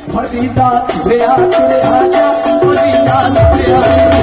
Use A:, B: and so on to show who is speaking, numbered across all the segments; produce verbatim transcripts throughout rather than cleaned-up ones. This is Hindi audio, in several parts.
A: फरीदा तुरिया तुरिया जा फरीदा तुरिया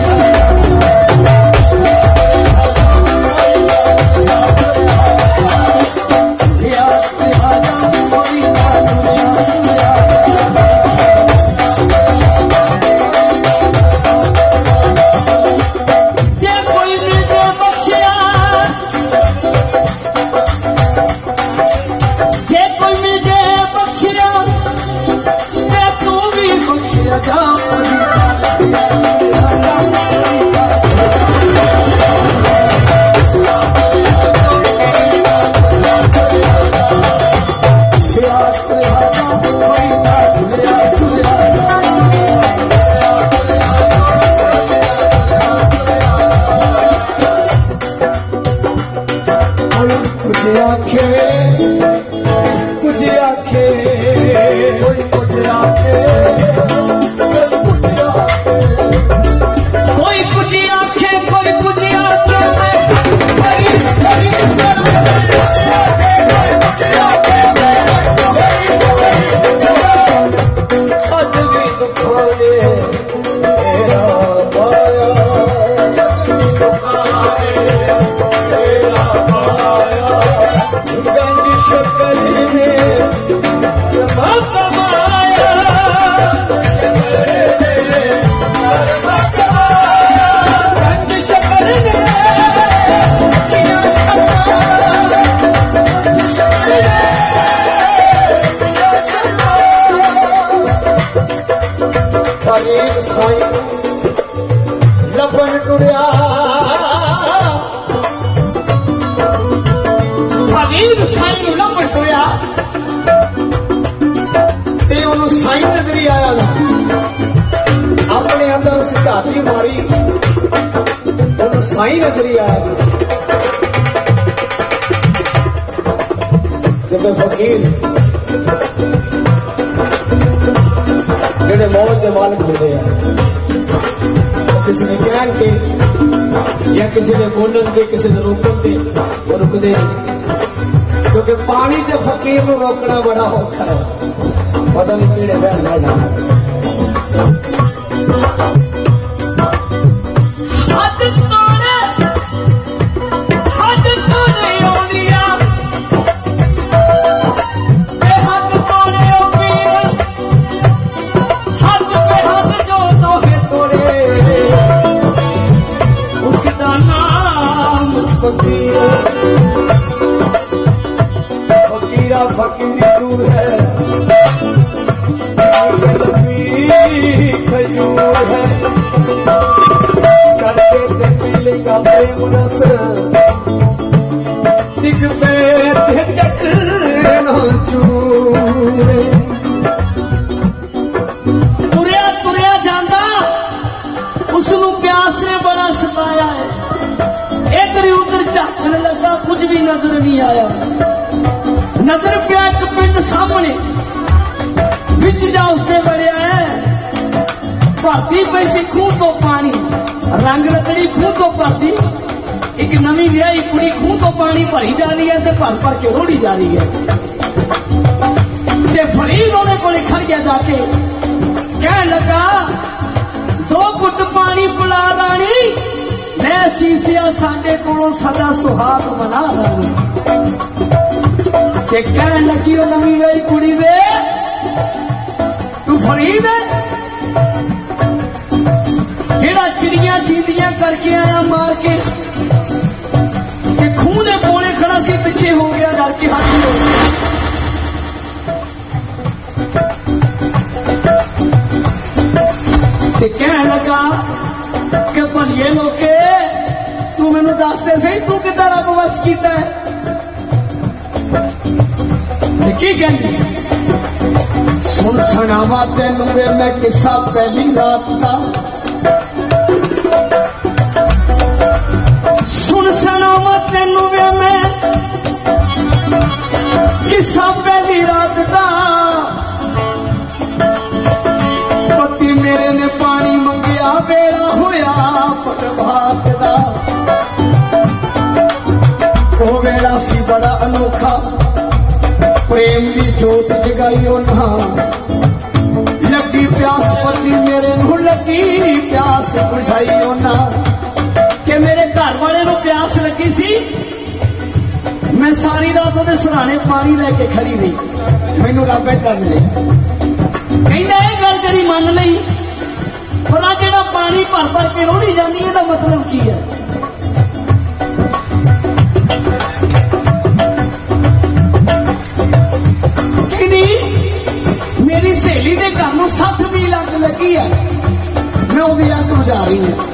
A: साई नजरी आया जब फकीर जेडे मौत के मालिक होते हैं किसी ने कह के या किसी ने बोलन के किसी ने रोकन के वो रुकते नहीं क्योंकि पानी के फकीर को रोकना बड़ा औखा है पता नहीं कीड़े बहन ना जाना फकीरी दूर है खजूर है करके ते पीले का प्रेम रस दिख पे चक तुरिया तुरिया जांदा उसनू प्यास ने बड़ा सताया है इधर उधर झाकने लगा कुछ भी नजर नहीं आया नजर पिया एक पिंड सामने बिच जा उसने बढ़िया है भरती पैसी खूह तो पानी रंग रतड़ी खूह तो भरती एक नवी विआही कुड़ी खूह तो पानी भरी जा रही है ते भर भर के रोड़ी जा रही है ते फरीद ओदे कोले खड़ गया जाके कह लगा दो घुट पानी पिला रानी मैं सीसिया साडे कोलों सदा सुहाग मना रानी कह लगी वो नवी वही कुड़ी वे तू फरीद जेड़ा चिड़िया चींदियां करके आया मार के खूह दे कोले खड़ा सी पिछे हो गया डर के हाथ हो कह लगा कि भलिए लोके तू मैनू दसते सही तू कितना रब वस किया है की कहती सुन सुनावा तेन मैं किस्सा पहली रात का सुन सुनावा तेन मैं किस्सा पहली रात का पति मेरे ने पानी मंगया बेड़ा होया पटभात का वो वेला सी बड़ा अनोखा प्रेम की जोत जगाई उन्हां प्यास बुझाई ओना कि मेरे घर वाले को प्यास लगी सी, मैं सारी रात वो सराहने पानी लैके खड़ी रही, मैनू रब कर मिले। कहना यह गल तेरी मन ली, पर आ जो पानी भर भर के रोड़ी जानी है, मतलब की है? मेरी सहेली के घर में सठ मील अग लगी है, मैं वो अग बुझा रही हूं।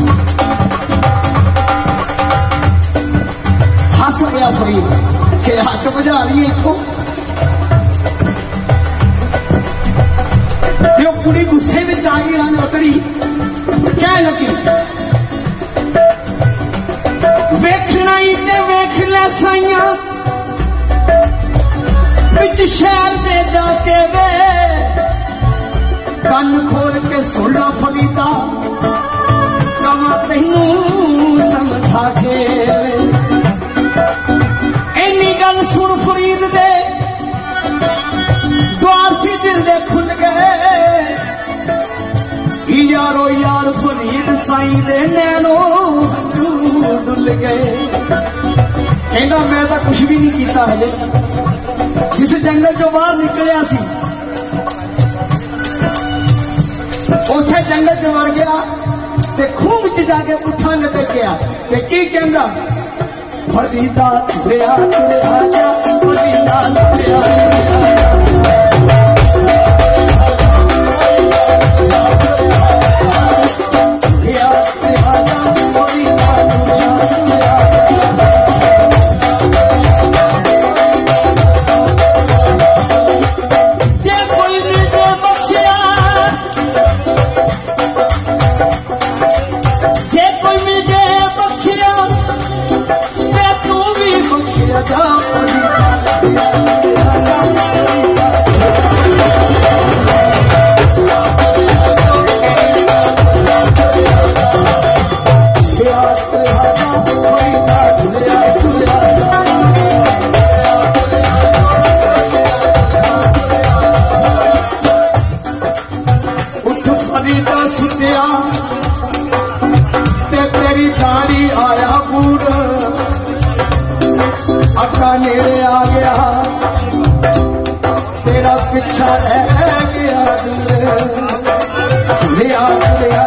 A: हस गया फरीद कि अग बुझा रही है इथों। जो कुड़ी गुस्से में आ गई रंग उतरी, कह लगी वेखना ही ते वेख लै साइया बिच शहर दे जाके वे, कन खोल के सुनना फरीदा कमा तेनू समझा के। इन्नी गल सुन फरीद दे द्वार सी दिल दे खुल गए, यारो यार फरीद साईं दे नैनो डुल गए। कहना मैं तो कुछ भी नहीं किया हजे, जिस जंगल चो बाहर निकलिया सी उस जंगल च वड़ गया ते खूह विच जाके पुट्ठा लटक गया ते की कहंदा फरीदा तुरिया तुरिया जा फरीदा तुरिया नेड़े आ गया तेरा पिछा रह गया लिया लिया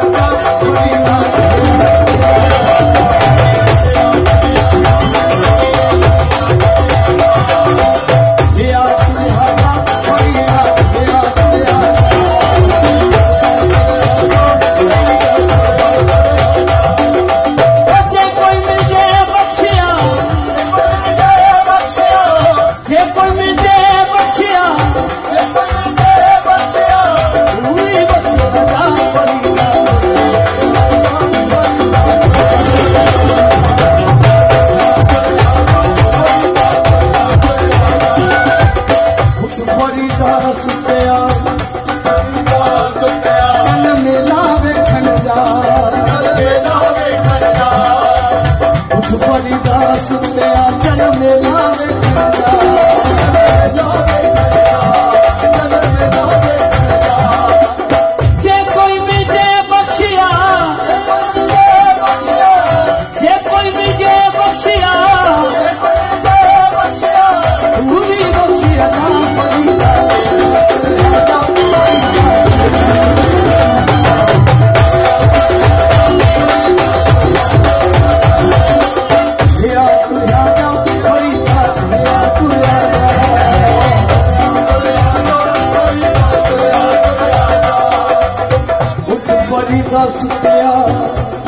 A: फरीदा सुतिया